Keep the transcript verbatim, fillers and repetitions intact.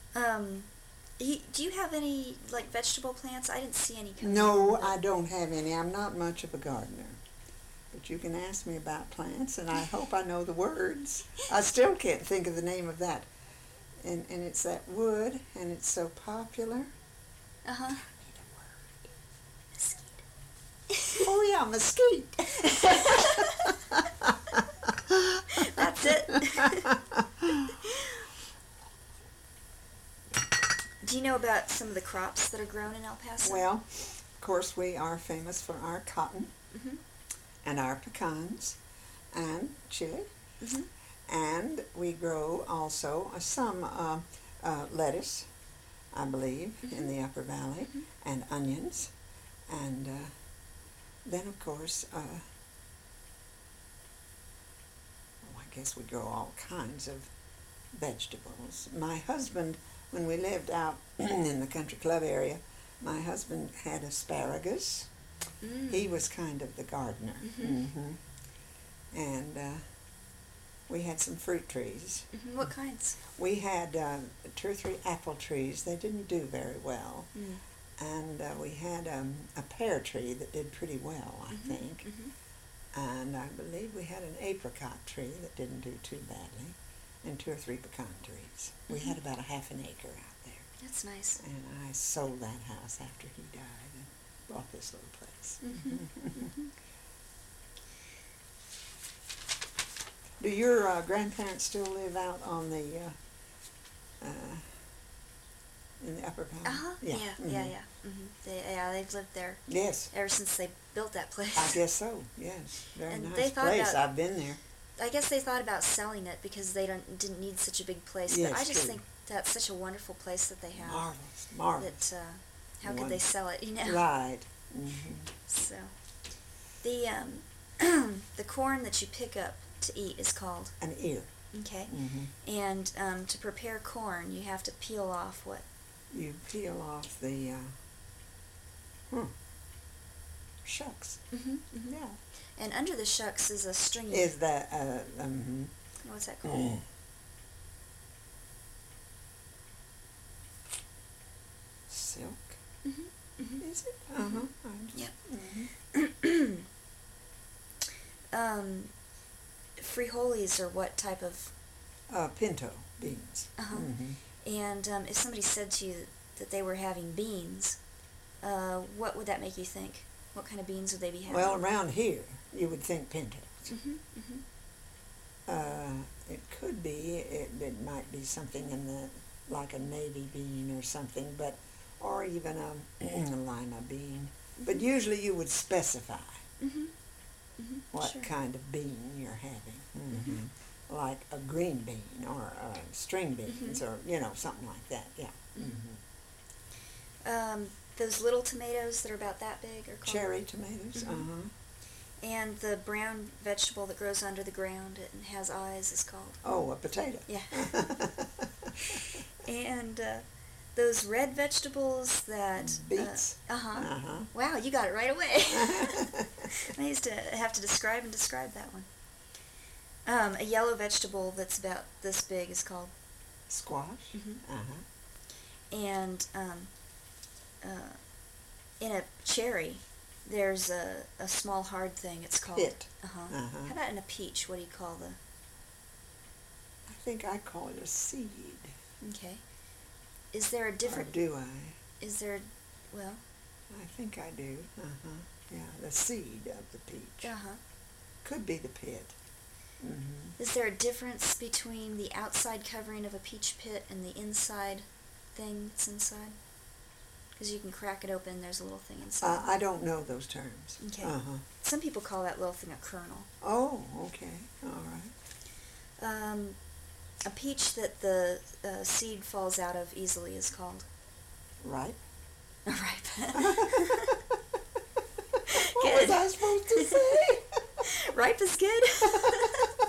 Um, he, do you have any, like, vegetable plants? I didn't see any coming No, in, I don't have any. I'm not much of a gardener. But you can ask me about plants, and I hope I know the words. I still can't think of the name of that. And and it's that wood, and it's so popular. Uh-huh. Mesquite. Oh, yeah, mesquite. That's it. Do you know about some of the crops that are grown in El Paso? Well, of course, we are famous for our cotton Mm-hmm. and our pecans and chili. Mm-hmm. And we grow also uh, some uh, uh, lettuce, I believe, Mm-hmm. in the Upper Valley, Mm-hmm. and onions. And uh, then, of course, uh, oh, I guess we grow all kinds of vegetables. My husband, when we lived out in the country club area, my husband had asparagus. Mm. He was kind of the gardener. Mm-hmm. Mm-hmm. And uh, we had some fruit trees. Mm-hmm. What kinds? We had uh, two or three apple trees. They didn't do very well. Mm. And uh, we had um, a pear tree that did pretty well, I Mm-hmm. think. Mm-hmm. And I believe we had an apricot tree that didn't do too badly, and two or three pecan trees. We Mm-hmm. had about a half an acre out there. That's nice. And I sold that house after he died and bought this little place. Mm-hmm. Mm-hmm. Do your uh, grandparents still live out on the, uh, uh, in the Upper Valley? Uh-huh. Yeah, mhm. yeah, yeah. Mm-hmm. They, yeah, they've lived there Yes, ever since they built that place. I guess so, yes. Very And nice they thought place. about- I've been there. I guess they thought about selling it because they don't didn't need such a big place. Yes, but I just true. think that's such a wonderful place that they have. Marvelous, marvelous. That uh, how could they sell it? You know. Right. Mm-hmm. So, the um, the corn that you pick up to eat is called. An ear. Okay. Mm-hmm. And um, to prepare corn, you have to peel off what? You peel off the, uh, hmm, shucks. Mm-hmm, mm-hmm. Yeah. And under the shucks is a stringy. Is that, uh, um, What's that called? mm. Silk, Mm-hmm. Mm-hmm. is it? Uh-huh. Yep. Mm-hmm. um, frijoles are what type of? Uh, pinto beans. Uh-huh. Mm-hmm. And um, if somebody said to you that they were having beans, uh, what would that make you think? What kind of beans would they be having? Well, around here, you would think pintos. Mm-hmm, mm-hmm. Uh, it could be, it, it might be something in the, like a navy bean or something, but, or even a, a lima bean. But usually you would specify Mm-hmm. Mm-hmm. what Sure. kind of bean you're having. Mm-hmm. Like a green bean or uh, string beans Mm-hmm. or, you know, something like that, yeah. Mm-hmm. Um, those little tomatoes that are about that big are called? Cherry tomatoes, Mhm. uh-huh. And the brown vegetable that grows under the ground and has eyes is called? Oh, a potato. Yeah. And uh, those red vegetables that... Beets. Uh, uh-huh. Uh-huh. Wow, you got it right away. I used to have to describe and describe that one. Um, a yellow vegetable that's about this big is called... Squash. Mhm. Uh-huh. And um, uh, in a cherry, there's a, a small hard thing. It's called... Pit. Uh-huh. Uh-huh. How about in a peach? What do you call the... I think I call it a seed. Okay. Is there a Or different... do I? Is there... Well... I think I do. Uh-huh. Yeah, the seed of the peach. Uh-huh. Could be the pit. Mm-hmm. Is there a difference between the outside covering of a peach pit and the inside thing that's inside? Because you can crack it open, there's a little thing inside. Uh, I don't know those terms. Okay. Uh-huh. Some people call that little thing a kernel. Oh, okay. All right. Um, a peach that the uh, seed falls out of easily is called... Right. Ripe. What was I supposed to say? Ripe is good.